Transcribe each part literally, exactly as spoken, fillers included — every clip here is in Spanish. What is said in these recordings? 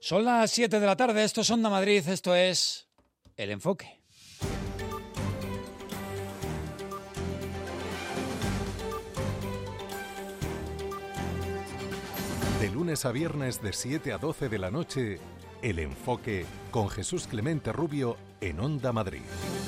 Son las siete de la tarde, esto es Onda Madrid, esto es El Enfoque. De lunes a viernes de siete a doce de la noche, El Enfoque con Jesús Clemente Rubio en Onda Madrid.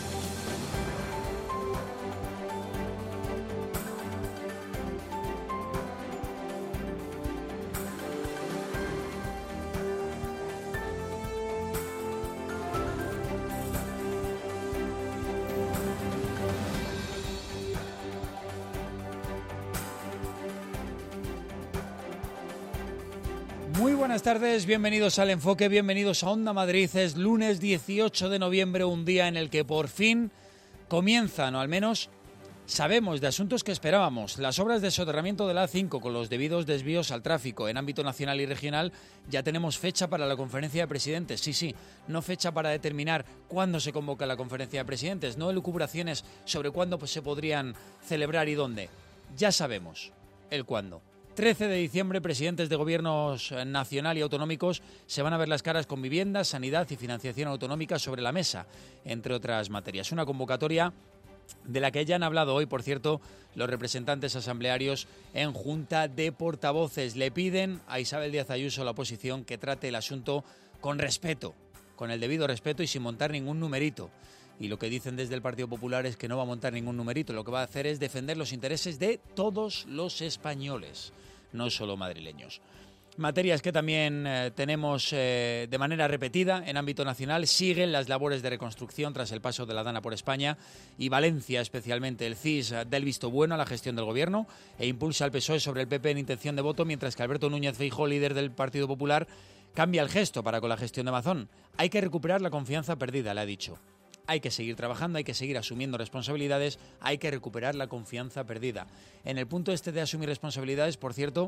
Muy buenas tardes, bienvenidos al Enfoque, bienvenidos a Onda Madrid. Es lunes dieciocho de noviembre, un día en el que por fin comienzan, o al menos sabemos de asuntos que esperábamos. Las obras de soterramiento de la A cinco con los debidos desvíos al tráfico en ámbito nacional y regional. Ya tenemos fecha para la conferencia de presidentes. Sí, sí, no fecha para determinar cuándo se convoca la conferencia de presidentes, no elucubraciones sobre cuándo pues, se podrían celebrar y dónde. Ya sabemos el cuándo. trece de diciembre, presidentes de gobiernos nacional y autonómicos se van a ver las caras con vivienda, sanidad y financiación autonómica sobre la mesa, entre otras materias. Una convocatoria de la que ya han hablado hoy, por cierto, los representantes asamblearios en Junta de Portavoces. Le piden a Isabel Díaz Ayuso, la oposición, que trate el asunto con respeto, con el debido respeto y sin montar ningún numerito. Y lo que dicen desde el Partido Popular es que no va a montar ningún numerito. Lo que va a hacer es defender los intereses de todos los españoles, no solo madrileños. Materias que también eh, tenemos eh, de manera repetida en ámbito nacional. Siguen las labores de reconstrucción tras el paso de la Dana por España y Valencia, especialmente el C I S, da el visto bueno a la gestión del gobierno e impulsa al P S O E sobre el P P en intención de voto, mientras que Alberto Núñez Feijóo, líder del Partido Popular, cambia el gesto para con la gestión de Mazón. Hay que recuperar la confianza perdida, le ha dicho. Hay que seguir trabajando, hay que seguir asumiendo responsabilidades, hay que recuperar la confianza perdida. En el punto este de asumir responsabilidades, por cierto,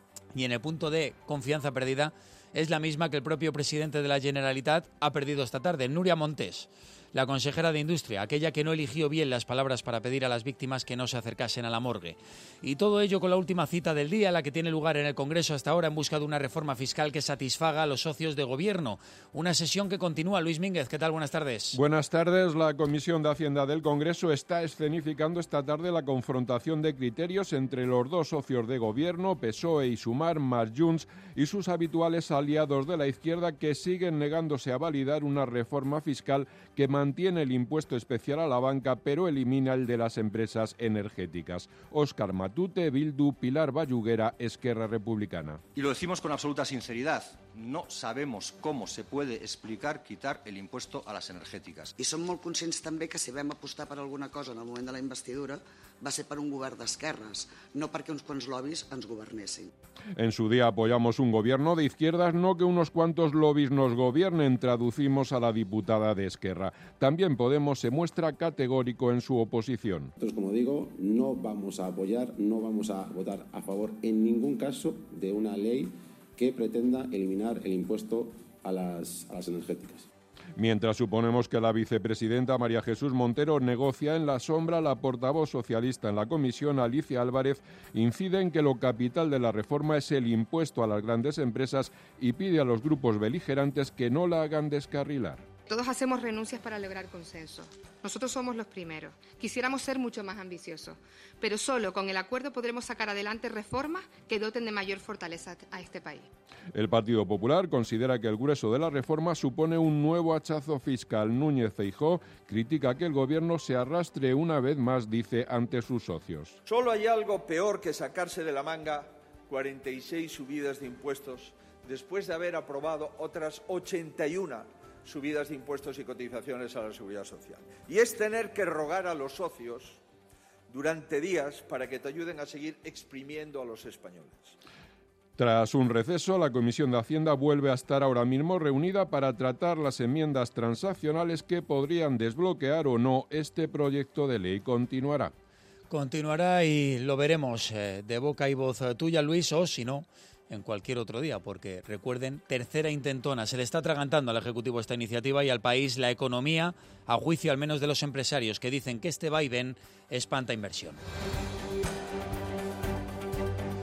y en el punto de confianza perdida, es la misma que el propio presidente de la Generalitat ha perdido esta tarde, Núria Montes, la consejera de Industria, aquella que no eligió bien las palabras para pedir a las víctimas que no se acercasen a la morgue. Y todo ello con la última cita del día, la que tiene lugar en el Congreso hasta ahora en busca de una reforma fiscal que satisfaga a los socios de gobierno. Una sesión que continúa. Luis Mínguez, ¿qué tal? Buenas tardes. Buenas tardes. La Comisión de Hacienda del Congreso está escenificando esta tarde la confrontación de criterios entre los dos socios de gobierno, P S O E y Sumar, más Junts, y sus habituales aliados de la izquierda que siguen negándose a validar una reforma fiscal que mantiene el impuesto especial a la banca, pero elimina el de las empresas energéticas. Óscar Matute, Bildu, Pilar Bayuguera, Esquerra Republicana. Y lo decimos con absoluta sinceridad. No sabemos cómo se puede explicar quitar el impuesto a las energéticas. I som molt conscients també que si vam apostar per alguna cosa en el moment de la investidura va ser per un govern d'esquerres, no perquè uns quants lobbies ens governessin. En su día apoyamos un gobierno de izquierdas, no que unos cuantos lobbies nos gobiernen, traducimos a la diputada de Esquerra. También Podemos se muestra categórico en su oposición. Entonces, como digo, no vamos a apoyar, no vamos a votar a favor en ningún caso de una ley que pretenda eliminar el impuesto a las, a las energéticas. Mientras suponemos que la vicepresidenta María Jesús Montero negocia en la sombra, la portavoz socialista en la comisión, Alicia Álvarez, incide en que lo capital de la reforma es el impuesto a las grandes empresas y pide a los grupos beligerantes que no la hagan descarrilar. Todos hacemos renuncias para lograr consenso. Nosotros somos los primeros. Quisiéramos ser mucho más ambiciosos, pero solo con el acuerdo podremos sacar adelante reformas que doten de mayor fortaleza a este país. El Partido Popular considera que el grueso de la reforma supone un nuevo hachazo fiscal. Núñez Feijóo critica que el gobierno se arrastre una vez más, dice, ante sus socios. Solo hay algo peor que sacarse de la manga cuarenta y seis subidas de impuestos después de haber aprobado otras ochenta y uno subidas de impuestos y cotizaciones a la seguridad social. Y es tener que rogar a los socios durante días para que te ayuden a seguir exprimiendo a los españoles. Tras un receso, la Comisión de Hacienda vuelve a estar ahora mismo reunida para tratar las enmiendas transaccionales que podrían desbloquear o no este proyecto de ley. Continuará. Continuará y lo veremos eh, de boca y voz tuya, Luis, o si no, en cualquier otro día, porque recuerden, tercera intentona, se le está atragantando al Ejecutivo esta iniciativa y al país la economía, a juicio al menos de los empresarios, que dicen que este vaivén espanta inversión.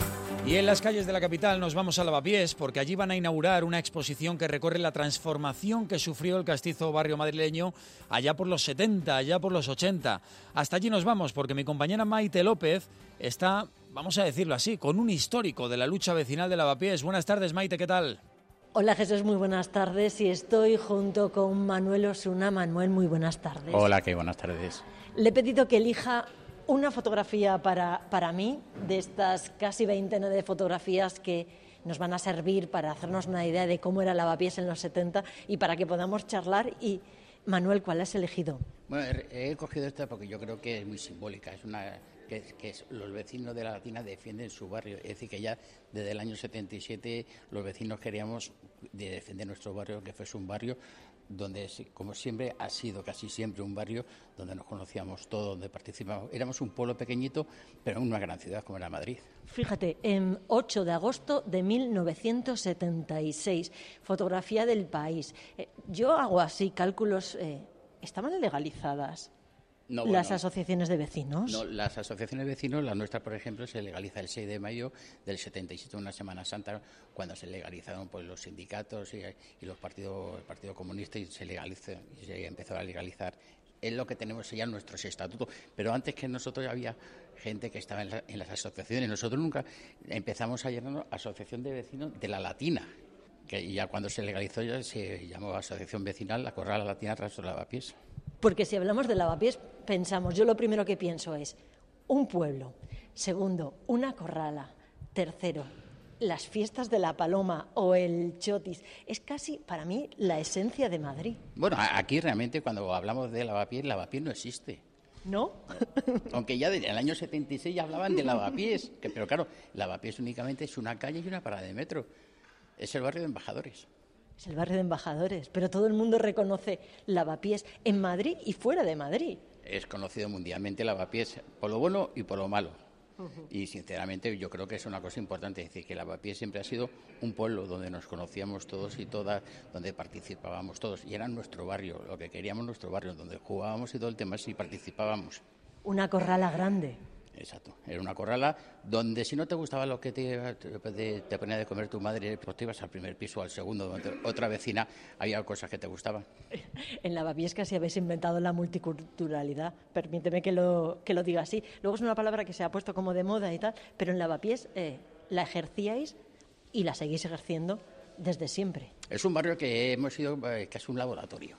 Y en las calles de la capital nos vamos a Lavapiés porque allí van a inaugurar una exposición que recorre la transformación que sufrió el castizo barrio madrileño allá por los setenta, allá por los ochenta. Hasta allí nos vamos porque mi compañera Maite López está, vamos a decirlo así, con un histórico de la lucha vecinal de Lavapiés. Buenas tardes, Maite, ¿qué tal? Hola Jesús, muy buenas tardes y estoy junto con Manuel Osuna. Manuel, muy buenas tardes. Hola, qué buenas tardes. Le he pedido que elija una fotografía para, para mí, de estas casi veintena de fotografías que nos van a servir para hacernos una idea de cómo era Lavapiés en los setenta y para que podamos charlar. Y, Manuel, ¿cuál has elegido? Bueno, he, he cogido esta porque yo creo que es muy simbólica. Es una que, que es, los vecinos de La Latina defienden su barrio. Es decir, que ya desde el año setenta y siete los vecinos queríamos de defender nuestro barrio, que fuese un barrio donde, como siempre, ha sido casi siempre un barrio donde nos conocíamos todos, donde participábamos. Éramos un pueblo pequeñito, pero en una gran ciudad como era Madrid. Fíjate, en ocho de agosto de mil novecientos setenta y seis, fotografía del País. Eh, yo hago así cálculos, eh, ¿estaban legalizadas? No, bueno, ¿las asociaciones de vecinos? No, las asociaciones de vecinos, la nuestra, por ejemplo, se legaliza el seis de mayo del setenta y siete, una Semana Santa, cuando se legalizaron pues, los sindicatos y, y los partidos, el Partido Comunista y se legalizó, y se empezó a legalizar. Es lo que tenemos ya en nuestros estatutos. Pero antes que nosotros había gente que estaba en, la, en las asociaciones. Nosotros nunca empezamos a llamarnos Asociación de Vecinos de La Latina, que ya cuando se legalizó ya se llamó Asociación Vecinal La Corrala Latina Rastro Lavapiés. Porque si hablamos de Lavapiés, pensamos, yo lo primero que pienso es un pueblo, segundo, una corrala, tercero, las fiestas de la Paloma o el Chotis. Es casi, para mí, la esencia de Madrid. Bueno, aquí realmente cuando hablamos de Lavapiés, Lavapiés no existe. ¿No? Aunque ya desde el año setenta y seis ya hablaban de Lavapiés, que, pero claro, Lavapiés únicamente es una calle y una parada de metro. Es el barrio de Embajadores. Es el barrio de Embajadores, pero todo el mundo reconoce Lavapiés en Madrid y fuera de Madrid. Es conocido mundialmente Lavapiés por lo bueno y por lo malo. Uh-huh. Y sinceramente yo creo que es una cosa importante, es decir, que Lavapiés siempre ha sido un pueblo donde nos conocíamos todos y todas, donde participábamos todos. Y era nuestro barrio, lo que queríamos nuestro barrio, donde jugábamos y todo el tema y participábamos. Una corrala grande. Exacto, era una corrala donde si no te gustaba lo que te, te, te ponía de comer tu madre, pues te ibas al primer piso, al segundo, donde otra vecina había cosas que te gustaban. En Lavapiés casi habéis inventado la multiculturalidad, permíteme que lo, que lo diga así. Luego es una palabra que se ha puesto como de moda y tal, pero en Lavapiés eh, la ejercíais y la seguís ejerciendo desde siempre. Es un barrio que hemos sido eh, casi un laboratorio.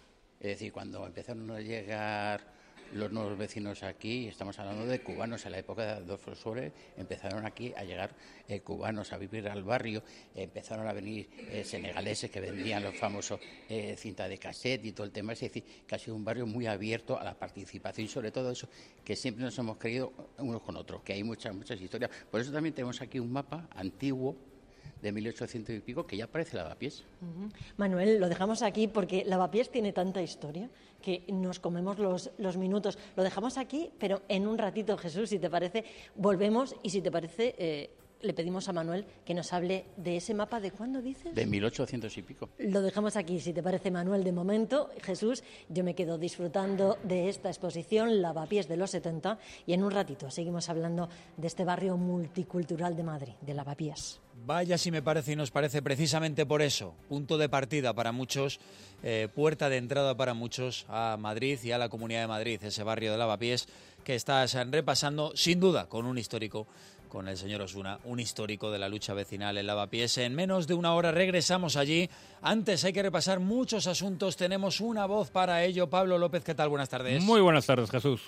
Es decir, cuando empezaron a llegar los nuevos vecinos aquí, estamos hablando de cubanos, en la época de Adolfo Suárez, empezaron aquí a llegar eh, cubanos a vivir al barrio, eh, empezaron a venir eh, senegaleses que vendían los famosos eh, cinta de cassette y todo el tema, es decir, que ha sido un barrio muy abierto a la participación y sobre todo eso, que siempre nos hemos creído unos con otros, que hay muchas, muchas historias. Por eso también tenemos aquí un mapa antiguo de mil ochocientos y pico, que ya parece Lavapiés. Uh-huh. Manuel, lo dejamos aquí porque Lavapiés tiene tanta historia que nos comemos los, los minutos. Lo dejamos aquí, pero en un ratito, Jesús, si te parece, volvemos y si te parece, eh, le pedimos a Manuel que nos hable de ese mapa. ¿De cuándo dices? De mil ochocientos y pico. Lo dejamos aquí, si te parece, Manuel, de momento. Jesús, yo me quedo disfrutando de esta exposición Lavapiés de los setenta y en un ratito seguimos hablando de este barrio multicultural de Madrid, de Lavapiés. Vaya si me parece y nos parece precisamente por eso, punto de partida para muchos, eh, puerta de entrada para muchos a Madrid y a la Comunidad de Madrid, ese barrio de Lavapiés que estás repasando sin duda con un histórico, con el señor Osuna, un histórico de la lucha vecinal en Lavapiés. En menos de una hora regresamos allí. Antes hay que repasar muchos asuntos, tenemos una voz para ello. Pablo López, ¿qué tal? Buenas tardes. Muy buenas tardes, Jesús.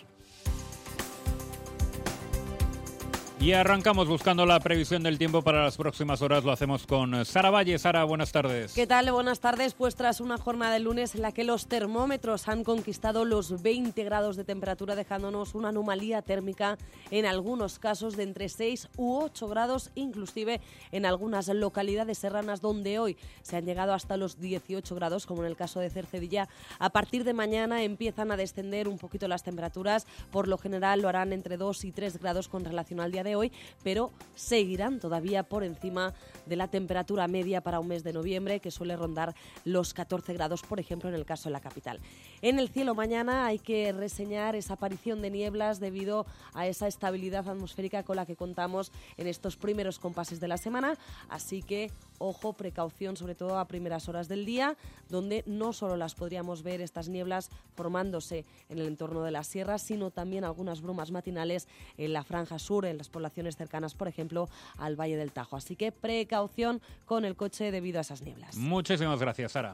Y arrancamos buscando la previsión del tiempo para las próximas horas. Lo hacemos con Sara Valle. Sara, buenas tardes. ¿Qué tal? Buenas tardes. Pues tras una jornada de lunes en la que los termómetros han conquistado los veinte grados de temperatura, dejándonos una anomalía térmica en algunos casos de entre seis u ocho grados, inclusive en algunas localidades serranas donde hoy se han llegado hasta los dieciocho grados, como en el caso de Cercedilla. A partir de mañana empiezan a descender un poquito las temperaturas. Por lo general lo harán entre dos y tres grados con relación al día de de hoy, pero seguirán todavía por encima de la temperatura media para un mes de noviembre, que suele rondar los catorce grados, por ejemplo, en el caso de la capital. En el cielo mañana hay que reseñar esa aparición de nieblas debido a esa estabilidad atmosférica con la que contamos en estos primeros compases de la semana, así que ojo, precaución, sobre todo a primeras horas del día, donde no solo las podríamos ver estas nieblas formándose en el entorno de las sierras, sino también algunas brumas matinales en la franja sur, en las poblaciones cercanas, por ejemplo, al Valle del Tajo. Así que precaución con el coche debido a esas nieblas. Muchísimas gracias, Sara.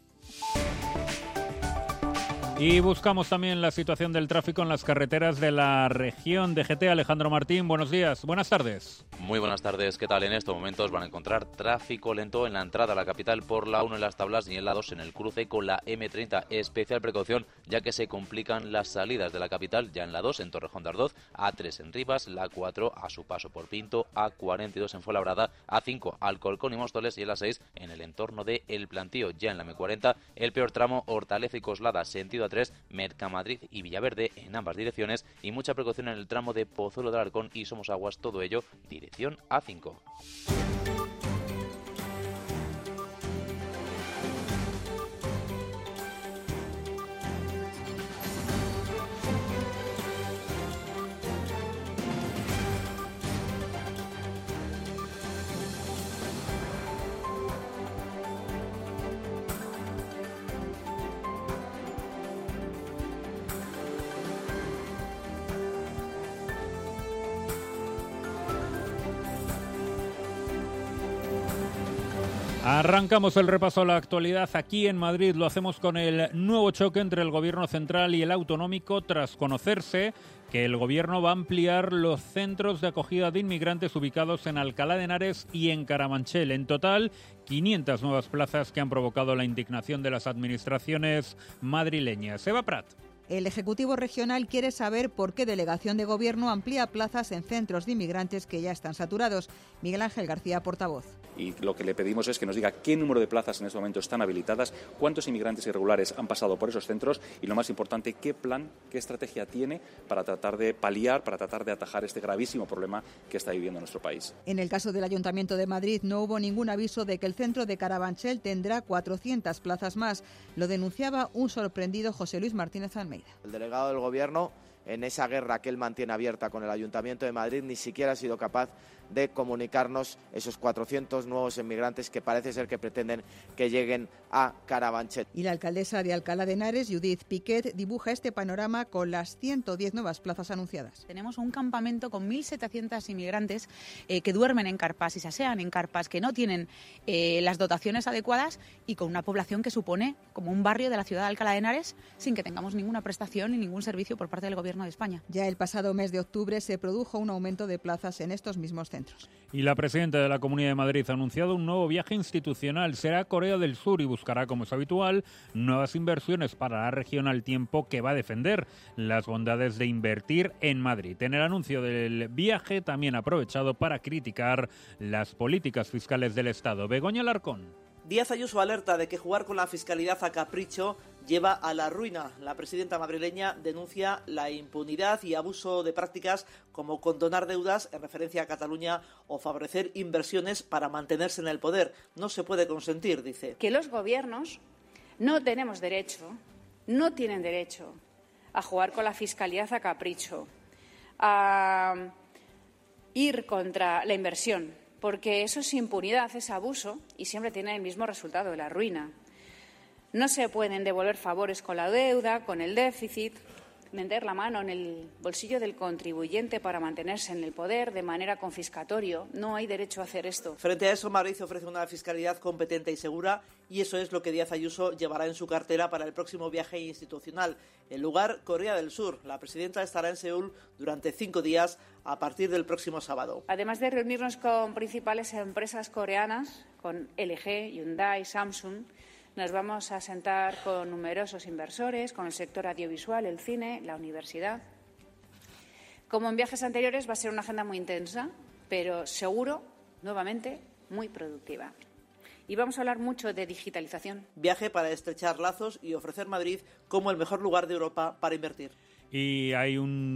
Y buscamos también la situación del tráfico en las carreteras de la región. D G T, Alejandro Martín, buenos días, buenas tardes. Muy buenas tardes, ¿qué tal? En estos momentos van a encontrar tráfico lento en la entrada a la capital por la uno en las Tablas y en la dos en el cruce con la eme treinta. Especial precaución ya que se complican las salidas de la capital, ya en la dos en Torrejón de Ardoz, A tres en Rivas, la cuatro a su paso por Pinto, A cuarenta y dos en Fuenlabrada, A cinco Alcorcón y Móstoles y en la seis en el entorno de El Plantío. Ya en la eme cuarenta el peor tramo Hortaleza y Coslada, sentido A tres, Mercamadrid y Villaverde en ambas direcciones y mucha precaución en el tramo de Pozuelo de Alarcón y Somosaguas, todo ello dirección A cinco. Arrancamos el repaso a la actualidad aquí en Madrid. Lo hacemos con el nuevo choque entre el Gobierno central y el autonómico tras conocerse que el Gobierno va a ampliar los centros de acogida de inmigrantes ubicados en Alcalá de Henares y en Carabanchel. En total, quinientas nuevas plazas que han provocado la indignación de las administraciones madrileñas. Eva Prat. El Ejecutivo Regional quiere saber por qué Delegación de Gobierno amplía plazas en centros de inmigrantes que ya están saturados. Miguel Ángel García, portavoz. Y lo que le pedimos es que nos diga qué número de plazas en este momento están habilitadas, cuántos inmigrantes irregulares han pasado por esos centros y, lo más importante, qué plan, qué estrategia tiene para tratar de paliar, para tratar de atajar este gravísimo problema que está viviendo nuestro país. En el caso del Ayuntamiento de Madrid no hubo ningún aviso de que el centro de Carabanchel tendrá cuatrocientas plazas más. Lo denunciaba un sorprendido José Luis Martínez Almeida. El delegado del Gobierno, en esa guerra que él mantiene abierta con el Ayuntamiento de Madrid, ni siquiera ha sido capaz de comunicarnos esos cuatrocientos nuevos inmigrantes que parece ser que pretenden que lleguen a Carabanchel. Y la alcaldesa de Alcalá de Henares, Judith Piquet, dibuja este panorama con las ciento diez nuevas plazas anunciadas. Tenemos un campamento con mil setecientos inmigrantes eh, que duermen en carpas y se asean en carpas, que no tienen eh, las dotaciones adecuadas y con una población que supone como un barrio de la ciudad de Alcalá de Henares sin que tengamos ninguna prestación ni ningún servicio por parte del Gobierno de España. Ya el pasado mes de octubre se produjo un aumento de plazas en estos mismos centros. Y la presidenta de la Comunidad de Madrid ha anunciado un nuevo viaje institucional. Será a Corea del Sur y buscará, como es habitual, nuevas inversiones para la región, al tiempo que va a defender las bondades de invertir en Madrid. En el anuncio del viaje también ha aprovechado para criticar las políticas fiscales del Estado. Begoña Alarcón. Díaz Ayuso alerta de que jugar con la fiscalidad a capricho lleva a la ruina. La presidenta madrileña denuncia la impunidad y abuso de prácticas como condonar deudas en referencia a Cataluña o favorecer inversiones para mantenerse en el poder. No se puede consentir, dice. Que los gobiernos no tenemos derecho, no tienen derecho a jugar con la fiscalidad a capricho, a ir contra la inversión, porque eso es impunidad, es abuso y siempre tiene el mismo resultado, la ruina. No se pueden devolver favores con la deuda, con el déficit, meter la mano en el bolsillo del contribuyente para mantenerse en el poder de manera confiscatoria. No hay derecho a hacer esto. Frente a eso, Madrid ofrece una fiscalidad competente y segura y eso es lo que Díaz Ayuso llevará en su cartera para el próximo viaje institucional. El lugar, Corea del Sur. La presidenta estará en Seúl durante cinco días a partir del próximo sábado. Además de reunirnos con principales empresas coreanas, con L G, Hyundai, Samsung, nos vamos a sentar con numerosos inversores, con el sector audiovisual, el cine, la universidad. Como en viajes anteriores, va a ser una agenda muy intensa, pero seguro, nuevamente, muy productiva. Y vamos a hablar mucho de digitalización. Viaje para estrechar lazos y ofrecer Madrid como el mejor lugar de Europa para invertir. Y hay un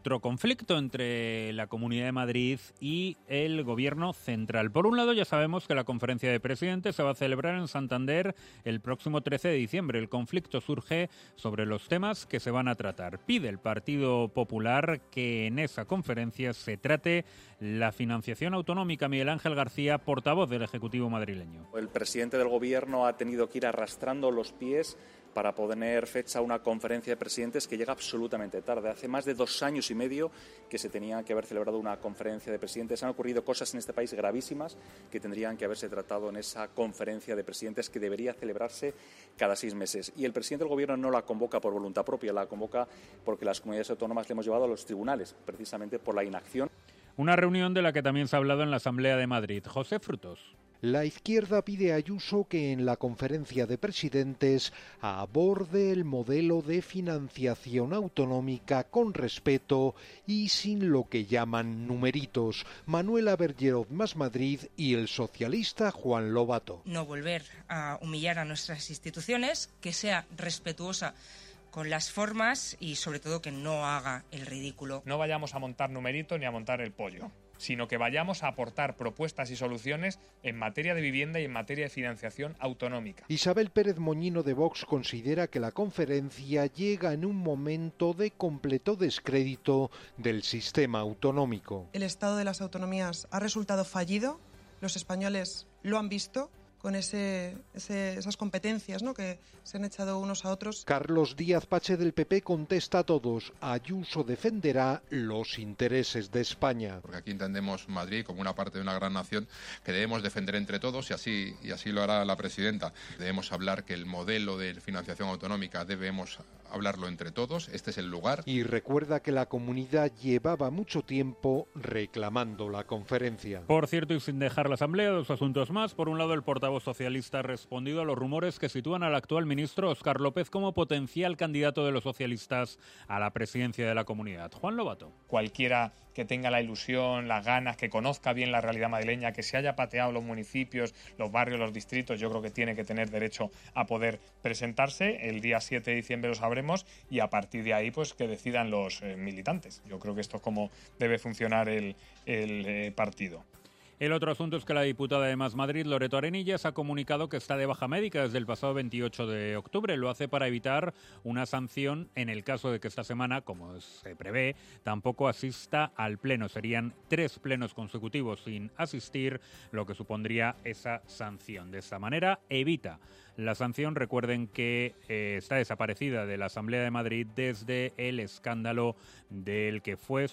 otro conflicto entre la Comunidad de Madrid y el Gobierno central. Por un lado, ya sabemos que la conferencia de presidentes se va a celebrar en Santander el próximo trece de diciembre. El conflicto surge sobre los temas que se van a tratar. Pide el Partido Popular que en esa conferencia se trate la financiación autonómica. Miguel Ángel García, portavoz del Ejecutivo madrileño. El presidente del Gobierno ha tenido que ir arrastrando los pies para poner fecha a una conferencia de presidentes que llega absolutamente tarde. Hace más de dos años y medio que se tenía que haber celebrado una conferencia de presidentes. Han ocurrido cosas en este país gravísimas que tendrían que haberse tratado en esa conferencia de presidentes que debería celebrarse cada seis meses. Y el presidente del Gobierno no la convoca por voluntad propia, la convoca porque las comunidades autónomas le hemos llevado a los tribunales, precisamente por la inacción. Una reunión de la que también se ha hablado en la Asamblea de Madrid. José Frutos. La izquierda pide a Ayuso que en la conferencia de presidentes aborde el modelo de financiación autonómica con respeto y sin lo que llaman numeritos. Manuela Bergerot Más Madrid y el socialista Juan Lobato. No volver a humillar a nuestras instituciones, que sea respetuosa con las formas y sobre todo que no haga el ridículo. No vayamos a montar numeritos ni a montar el pollo, sino que vayamos a aportar propuestas y soluciones en materia de vivienda y en materia de financiación autonómica. Isabel Pérez Moñino de Vox considera que la conferencia llega en un momento de completo descrédito del sistema autonómico. El estado de las autonomías ha resultado fallido, los españoles lo han visto, con ese, ese, esas competencias, ¿no?, que se han echado unos a otros. Carlos Díaz Pache del P P contesta a todos. Ayuso defenderá los intereses de España. Porque aquí entendemos Madrid como una parte de una gran nación que debemos defender entre todos y así, y así lo hará la presidenta. Debemos hablar que el modelo de financiación autonómica debemos hablarlo entre todos, este es el lugar. Y recuerda que la comunidad llevaba mucho tiempo reclamando la conferencia. Por cierto, y sin dejar la Asamblea, dos asuntos más. Por un lado, el portavoz socialista ha respondido a los rumores que sitúan al actual ministro Óscar López como potencial candidato de los socialistas a la presidencia de la comunidad. Juan Lobato. Cualquiera que tenga la ilusión, las ganas, que conozca bien la realidad madrileña, que se haya pateado los municipios, los barrios, los distritos, yo creo que tiene que tener derecho a poder presentarse. El día siete de diciembre lo sabremos y a partir de ahí pues que decidan los eh, militantes. Yo creo que esto es como debe funcionar el, el eh, partido. El otro asunto es que la diputada de Más Madrid, Loreto Arenillas, ha comunicado que está de baja médica desde el pasado veintiocho de octubre. Lo hace para evitar una sanción en el caso de que esta semana, como se prevé, tampoco asista al pleno. Serían tres plenos consecutivos sin asistir, lo que supondría esa sanción. De esta manera evita la sanción. Recuerden que eh, está desaparecida de la Asamblea de Madrid desde el escándalo del que fue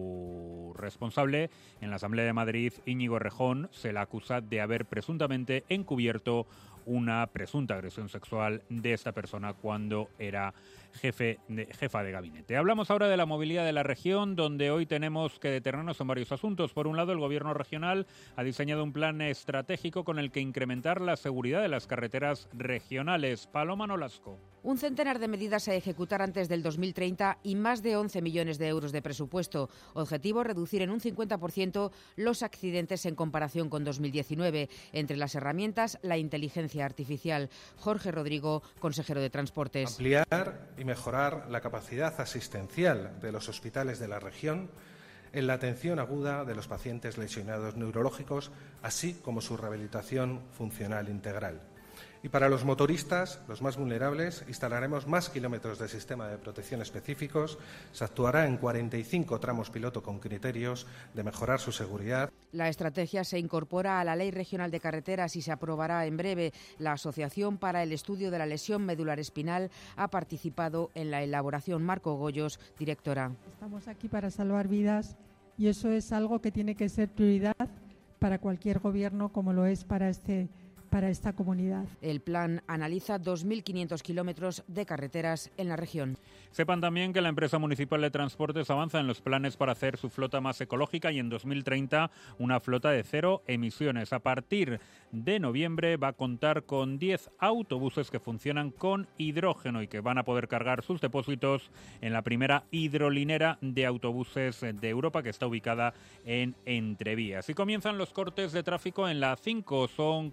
su responsable en la Asamblea de Madrid, Íñigo Errejón. Se la acusa de haber presuntamente encubierto una presunta agresión sexual de esta persona cuando era jefe de, jefa de gabinete. Hablamos ahora de la movilidad de la región, donde hoy tenemos que detenernos en varios asuntos. Por un lado, el Gobierno regional ha diseñado un plan estratégico con el que incrementar la seguridad de las carreteras regionales. Paloma Nolasco. Un centenar de medidas a ejecutar antes del dos mil treinta y más de once millones de euros de presupuesto. Objetivo, reducir en un cincuenta por ciento los accidentes en comparación con dos mil diecinueve. Entre las herramientas, la inteligencia artificial. Jorge Rodrigo, consejero de Transportes. Ampliar y mejorar la capacidad asistencial de los hospitales de la región en la atención aguda de los pacientes lesionados neurológicos, así como su rehabilitación funcional integral. Y para los motoristas, los más vulnerables, instalaremos más kilómetros de sistema de protección específicos. Se actuará en cuarenta y cinco tramos piloto con criterios de mejorar su seguridad. La estrategia se incorpora a la Ley Regional de Carreteras y se aprobará en breve. La Asociación para el Estudio de la Lesión Medular Espinal ha participado en la elaboración. Marco Goyos, directora. Estamos aquí para salvar vidas y eso es algo que tiene que ser prioridad para cualquier gobierno, como lo es para este para esta comunidad. El plan analiza dos mil quinientos kilómetros de carreteras en la región. Sepan también que la empresa municipal de transportes avanza en los planes para hacer su flota más ecológica y en dos mil treinta una flota de cero emisiones. A partir de noviembre va a contar con diez autobuses que funcionan con hidrógeno y que van a poder cargar sus depósitos en la primera hidrolinera de autobuses de Europa, que está ubicada en Entrevías. Y comienzan los cortes de tráfico en la A cinco. Son cortes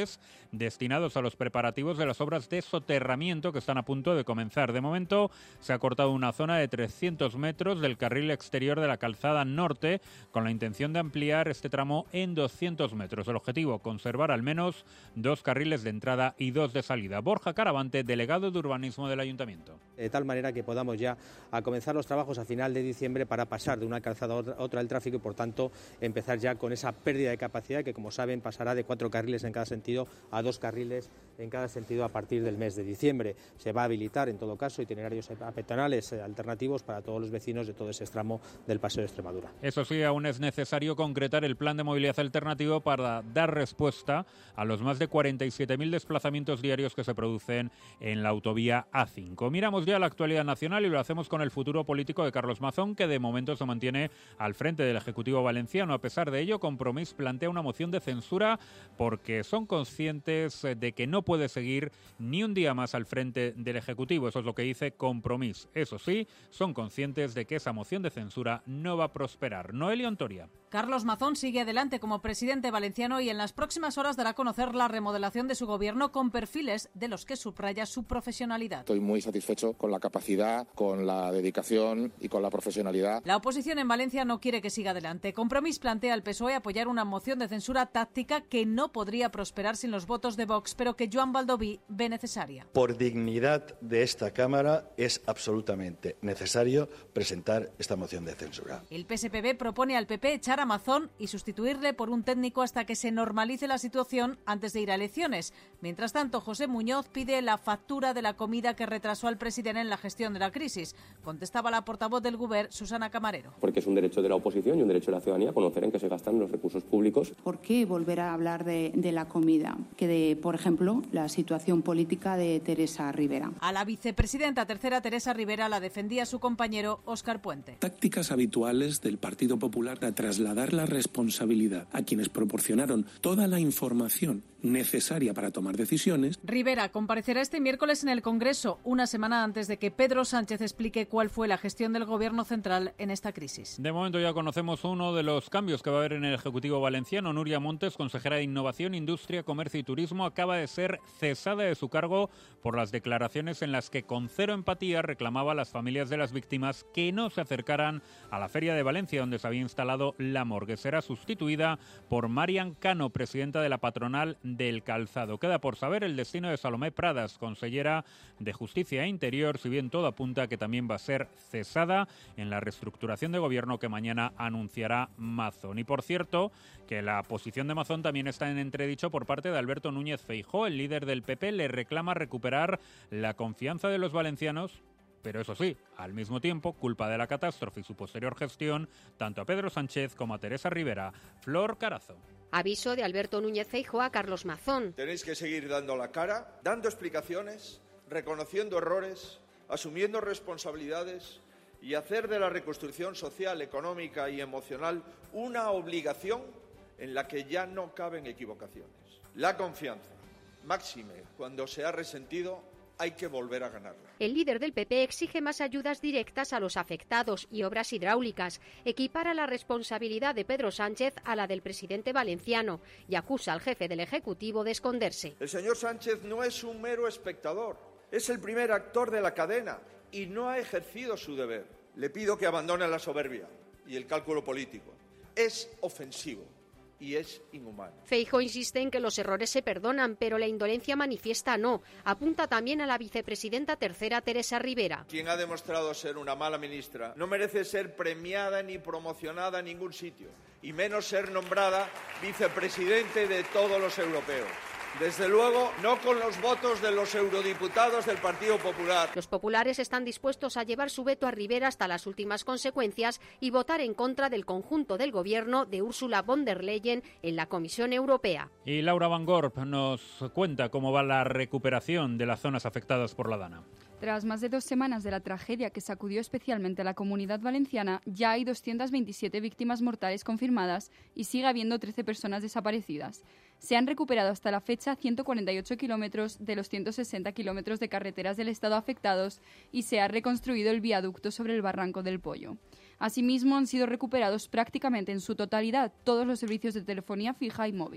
millones destinados a los preparativos de las obras de soterramiento que están a punto de comenzar. De momento se ha cortado una zona de trescientos metros del carril exterior de la calzada norte con la intención de ampliar este tramo en doscientos metros. El objetivo, conservar al menos dos carriles de entrada y dos de salida. Borja Caravante, delegado de urbanismo del Ayuntamiento. De tal manera que podamos ya a comenzar los trabajos a final de diciembre para pasar de una calzada a otra del tráfico y, por tanto, empezar ya con esa pérdida de capacidad que, como saben, pasará de cuatro carriles en cada sentido a dos carriles en cada sentido a partir del mes de diciembre. Se va a habilitar, en todo caso, itinerarios peatonales alternativos para todos los vecinos de todo ese tramo del Paseo de Extremadura. Eso sí, aún es necesario concretar el plan de movilidad alternativo para dar respuesta a los más de cuarenta y siete mil desplazamientos diarios que se producen en la autovía A cinco. Miramos ya la actualidad nacional y lo hacemos con el futuro político de Carlos Mazón, que de momento se mantiene al frente del Ejecutivo valenciano. A pesar de ello, Compromís plantea una moción de censura porque son conscientes de que no puede seguir ni un día más al frente del Ejecutivo. Eso es lo que dice Compromís. Eso sí, son conscientes de que esa moción de censura no va a prosperar. Noelia Ontoria. Carlos Mazón sigue adelante como presidente valenciano y en las próximas horas dará a conocer la remodelación de su gobierno con perfiles de los que subraya su profesionalidad. Estoy muy satisfecho con la capacidad, con la dedicación y con la profesionalidad. La oposición en Valencia no quiere que siga adelante. Compromís plantea al P S O E apoyar una moción de censura táctica que no podría prosperar sin los votos de Vox, pero que Joan Baldoví ve necesaria. Por dignidad de esta Cámara es absolutamente necesario presentar esta moción de censura. El P S P B propone al P P echar a Mazón y sustituirle por un técnico hasta que se normalice la situación antes de ir a elecciones. Mientras tanto, José Muñoz pide la factura de la comida que retrasó al presidente en la gestión de la crisis. Contestaba la portavoz del Govern, Susana Camarero. Porque es un derecho de la oposición y un derecho de la ciudadanía conocer en qué se gastan los recursos públicos. ¿Por qué volver a hablar de, de la comida? Que de, por ejemplo, la situación política de Teresa Rivera. A la vicepresidenta tercera Teresa Rivera la defendía su compañero Óscar Puente. Tácticas habituales del Partido Popular a trasladar la responsabilidad a quienes proporcionaron toda la información necesaria para tomar decisiones. Rivera comparecerá este miércoles en el Congreso, una semana antes de que Pedro Sánchez explique cuál fue la gestión del Gobierno central en esta crisis. De momento ya conocemos uno de los cambios que va a haber en el Ejecutivo valenciano. Nuria Montes, consejera de Innovación, Industria, Comercio y Turismo, acaba de ser cesada de su cargo por las declaraciones en las que con cero empatía reclamaba a las familias de las víctimas que no se acercaran a la Feria de Valencia, donde se había instalado la morgue. Será sustituida por Marian Cano, presidenta de la patronal del calzado. Queda por saber el destino de Salomé Pradas, consellera de Justicia e Interior, si bien todo apunta que también va a ser cesada en la reestructuración de gobierno que mañana anunciará Mazón. Y por cierto, que la posición de Mazón también está en entredicho por parte de Alberto Núñez Feijóo. El líder del P P le reclama recuperar la confianza de los valencianos, pero eso sí, al mismo tiempo, culpa de la catástrofe y su posterior gestión tanto a Pedro Sánchez como a Teresa Rivera. Flor Carazo. Aviso de Alberto Núñez Feijóo a Carlos Mazón. Tenéis que seguir dando la cara, dando explicaciones, reconociendo errores, asumiendo responsabilidades y hacer de la reconstrucción social, económica y emocional una obligación en la que ya no caben equivocaciones. La confianza, máxime cuando se ha resentido, hay que volver a ganarla. El líder del P P exige más ayudas directas a los afectados y obras hidráulicas, equipara la responsabilidad de Pedro Sánchez a la del presidente valenciano y acusa al jefe del Ejecutivo de esconderse. El señor Sánchez no es un mero espectador, es el primer actor de la cadena y no ha ejercido su deber. Le pido que abandone la soberbia y el cálculo político. Es ofensivo y es inhumano. Feijóo insiste en que los errores se perdonan, pero la indolencia manifiesta no. Apunta también a la vicepresidenta tercera Teresa Rivera. Quien ha demostrado ser una mala ministra no merece ser premiada ni promocionada en ningún sitio, y menos ser nombrada vicepresidente de todos los europeos. Desde luego, no con los votos de los eurodiputados del Partido Popular. Los populares están dispuestos a llevar su veto a Rivera hasta las últimas consecuencias y votar en contra del conjunto del gobierno de Ursula von der Leyen en la Comisión Europea. Y Laura Van Gorp nos cuenta cómo va la recuperación de las zonas afectadas por la Dana. Tras más de dos semanas de la tragedia que sacudió especialmente a la Comunidad Valenciana, ya hay doscientas veintisiete víctimas mortales confirmadas y sigue habiendo trece personas desaparecidas. Se han recuperado hasta la fecha ciento cuarenta y ocho kilómetros de los ciento sesenta kilómetros de carreteras del estado afectados y se ha reconstruido el viaducto sobre el Barranco del Pollo. Asimismo, han sido recuperados prácticamente en su totalidad todos los servicios de telefonía fija y móvil.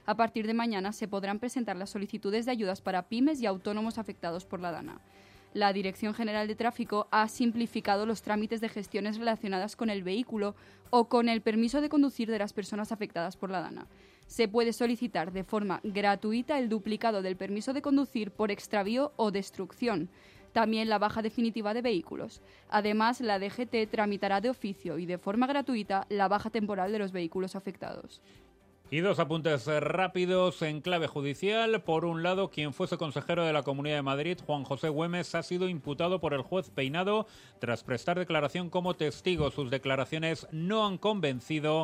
A partir de mañana se podrán presentar las solicitudes de ayudas para pymes y autónomos afectados por la DANA. La Dirección General de Tráfico ha simplificado los trámites de gestiones relacionadas con el vehículo o con el permiso de conducir de las personas afectadas por la DANA. Se puede solicitar de forma gratuita el duplicado del permiso de conducir por extravío o destrucción, también la baja definitiva de vehículos. Además, la D G T tramitará de oficio y de forma gratuita la baja temporal de los vehículos afectados. Y dos apuntes rápidos en clave judicial. Por un lado, quien fuese consejero de la Comunidad de Madrid, Juan José Güemes, ha sido imputado por el juez Peinado tras prestar declaración como testigo. Sus declaraciones no han convencido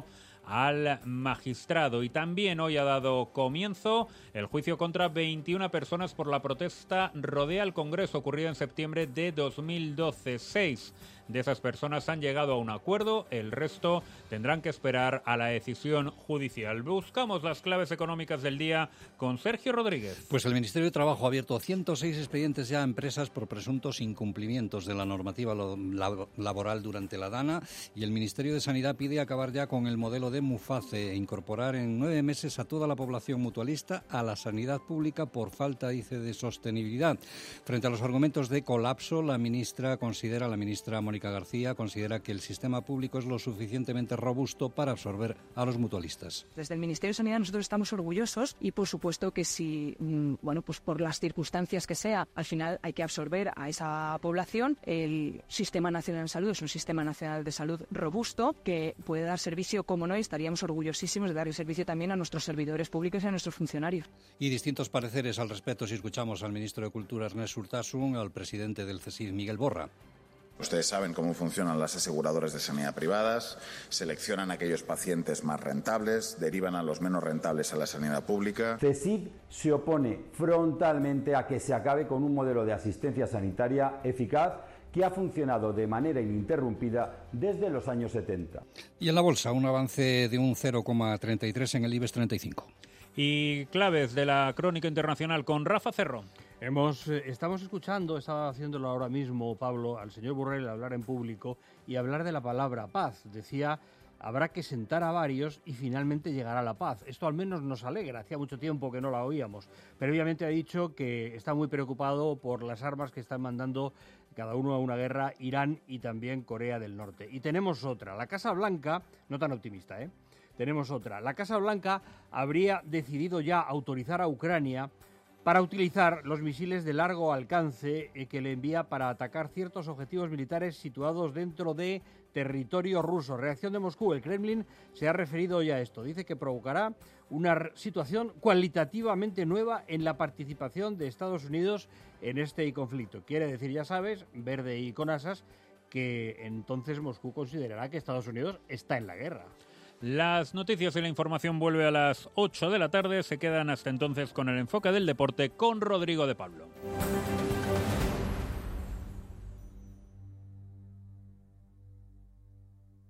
al magistrado. Y también hoy ha dado comienzo el juicio contra veintiuna personas por la protesta Rodea al Congreso ocurrida en septiembre de dos mil doce. Seis de esas personas han llegado a un acuerdo, el resto tendrán que esperar a la decisión judicial. Buscamos las claves económicas del día con Sergio Rodríguez. Pues el Ministerio de Trabajo ha abierto ciento seis expedientes ya a empresas por presuntos incumplimientos de la normativa laboral durante la DANA, y el Ministerio de Sanidad pide acabar ya con el modelo de Muface e incorporar en nueve meses a toda la población mutualista a la sanidad pública por falta, dice, de sostenibilidad. Frente a los argumentos de colapso, la ministra considera, la ministra Mónica García considera que el sistema público es lo suficientemente robusto para absorber a los mutualistas. Desde el Ministerio de Sanidad nosotros estamos orgullosos y por supuesto que si, bueno, pues por las circunstancias que sea, al final hay que absorber a esa población. El Sistema Nacional de Salud es un sistema nacional de salud robusto que puede dar servicio, como no, y estaríamos orgullosísimos de dar el servicio también a nuestros servidores públicos y a nuestros funcionarios. Y distintos pareceres al respecto si escuchamos al ministro de Cultura, Ernest Urtasun, al presidente del C S I D, Miguel Borra. Ustedes saben cómo funcionan las aseguradoras de sanidad privadas, seleccionan a aquellos pacientes más rentables, derivan a los menos rentables a la sanidad pública. C S I D se opone frontalmente a que se acabe con un modelo de asistencia sanitaria eficaz que ha funcionado de manera ininterrumpida desde los años setenta. Y en la bolsa, un avance de un cero coma treinta y tres en el IBEX treinta y cinco. Y claves de la crónica internacional con Rafa Cerrón. Hemos, eh, estamos escuchando, estaba haciéndolo ahora mismo, Pablo, al señor Borrell hablar en público y hablar de la palabra paz. Decía, habrá que sentar a varios y finalmente llegará la paz. Esto al menos nos alegra, hacía mucho tiempo que no la oíamos. Previamente ha dicho que está muy preocupado por las armas que están mandando cada uno a una guerra, Irán y también Corea del Norte. Y tenemos otra, la Casa Blanca, no tan optimista, ¿eh? Tenemos otra. La Casa Blanca habría decidido ya autorizar a Ucrania para utilizar los misiles de largo alcance que le envía para atacar ciertos objetivos militares situados dentro de territorio ruso. Reacción de Moscú. El Kremlin se ha referido ya a esto. Dice que provocará una situación cualitativamente nueva en la participación de Estados Unidos en este conflicto. Quiere decir, ya sabes, verde y con asas, que entonces Moscú considerará que Estados Unidos está en la guerra. Las noticias y la información vuelve a las ocho de la tarde. Se quedan hasta entonces con el enfoque del deporte con Rodrigo de Pablo.